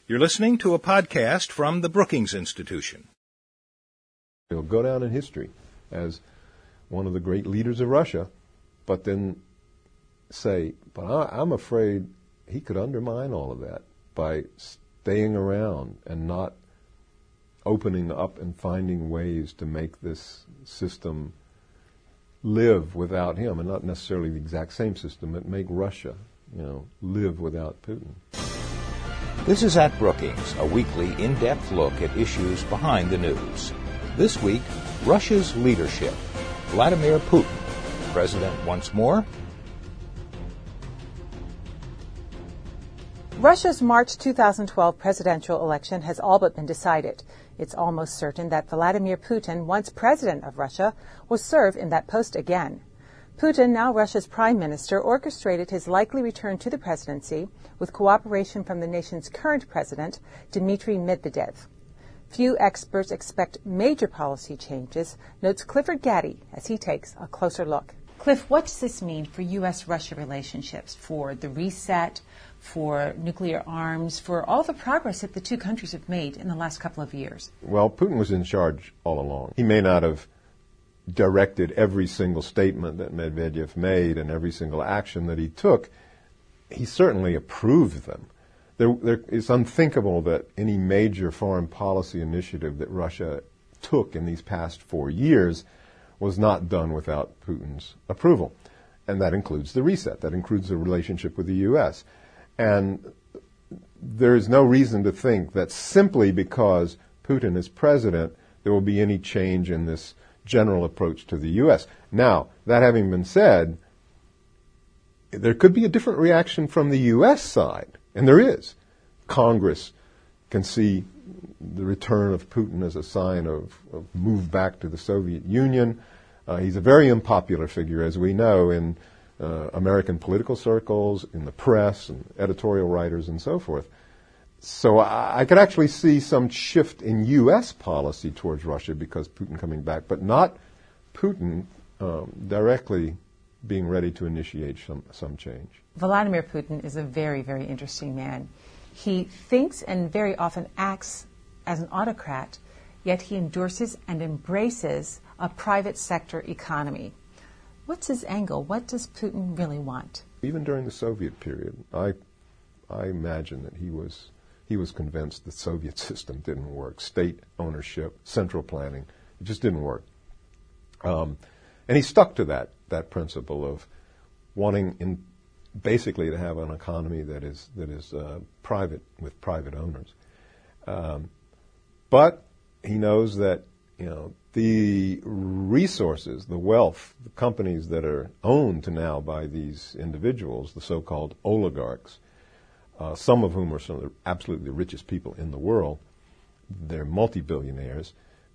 You're listening to a podcast from the Brookings Institution. He'll go down in history as one of the great leaders of Russia, but then say, but I'm afraid he could undermine all of that by staying around and not opening up and finding ways to make this system live without him, and not necessarily the exact same system, but make Russia, live without Putin. This is At Brookings, a weekly in-depth look at issues behind the news. This week, Russia's leadership. Vladimir Putin, president once more. Russia's March 2012 presidential election has all but been decided. It's almost certain that Vladimir Putin, once president of Russia, will serve in that post again. Putin, now Russia's prime minister, orchestrated his likely return to the presidency with cooperation from the nation's current president, Dmitry Medvedev. Few experts expect major policy changes, notes Clifford Gaddy as he takes a closer look. Cliff, what does this mean for U.S.-Russia relationships, for the reset, for nuclear arms, for all the progress that the two countries have made in the last couple of years? Well, Putin was in charge all along. He may not have directed every single statement that Medvedev made and every single action that he took. He certainly approved them. It's unthinkable that any major foreign policy initiative that Russia took in these past 4 years was not done without Putin's approval. And that includes the reset. That includes the relationship with the U.S. And there is no reason to think that simply because Putin is president, there will be any change in this general approach to the U.S. Now, that having been said, there could be a different reaction from the U.S. side, and there is. Congress can see the return of Putin as a sign of move back to the Soviet Union. He's a very unpopular figure, as we know, in American political circles, in the press, and editorial writers, and so forth. So I could actually see some shift in U.S. policy towards Russia because Putin coming back, but not Putin directly being ready to initiate some change. Vladimir Putin is a very, very interesting man. He thinks and very often acts as an autocrat, yet he endorses and embraces a private sector economy. What's his angle? What does Putin really want? Even during the Soviet period, I imagine that he was convinced the Soviet system didn't work. State ownership, central planning, it just didn't work. And he stuck to that principle of wanting basically to have an economy that is private, with private owners. But he knows that the resources, the wealth, the companies that are owned now by these individuals, the so-called oligarchs, some of whom are some of the absolutely richest people in the world, they're multi-billionaires.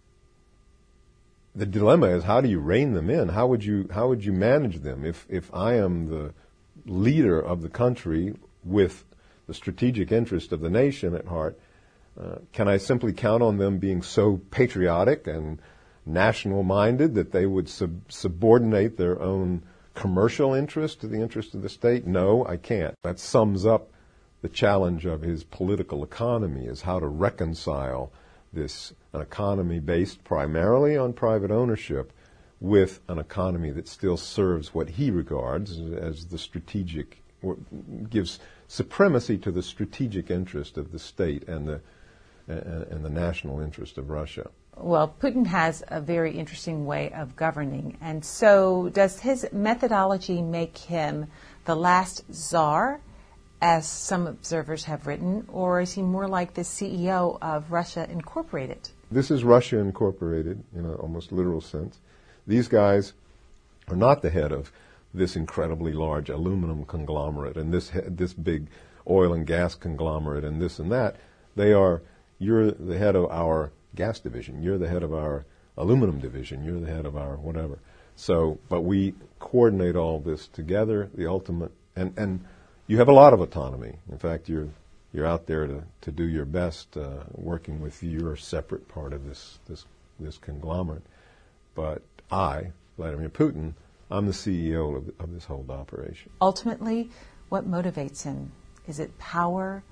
The dilemma is, how do you rein them in? How would you manage them? If I am the leader of the country with the strategic interest of the nation at heart, can I simply count on them being so patriotic and national-minded that they would subordinate their own commercial interest to the interest of the state? No, I can't. That sums up the challenge of his political economy, is how to reconcile an economy based primarily on private ownership with an economy that still serves what he regards as the strategic, or gives supremacy to the strategic interest of the state and the national interest of Russia. Well, Putin has a very interesting way of governing, and so does his methodology make him the last czar, as some observers have written, or is he more like the CEO of Russia Incorporated? This is Russia Incorporated in an almost literal sense. These guys are not the head of this incredibly large aluminum conglomerate and this big oil and gas conglomerate and this and that. You're the head of our gas division. You're the head of our aluminum division. You're the head of our whatever. So, but we coordinate all this together, the ultimate, and you have a lot of autonomy. In fact, you're out there to do your best, working with your separate part of this conglomerate. But I, Vladimir Putin, I'm the CEO of this whole operation. Ultimately, what motivates him? Is it power?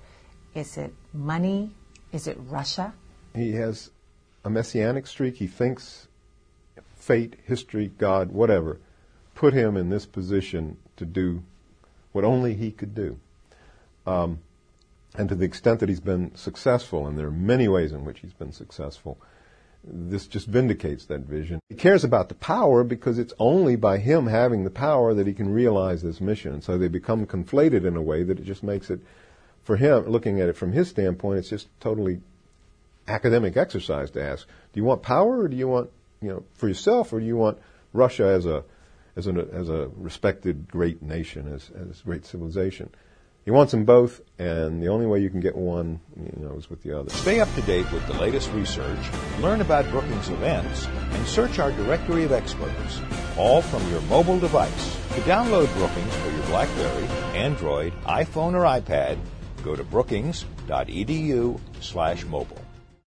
Is it money? Is it Russia? He has a messianic streak. He thinks fate, history, God, whatever, put him in this position to do what only he could do. And to the extent that he's been successful, and there are many ways in which he's been successful, this just vindicates that vision. He cares about the power because it's only by him having the power that he can realize this mission. And so they become conflated in a way that it just makes it, for him, looking at it from his standpoint, it's just totally academic exercise to ask, do you want power, or do you want, for yourself, or do you want Russia as a respected great nation, as great civilization? He wants them both, and the only way you can get one, is with the other. Stay up to date with the latest research, learn about Brookings events, and search our directory of experts, all from your mobile device. To download Brookings for your BlackBerry, Android, iPhone, or iPad, go to brookings.edu/mobile.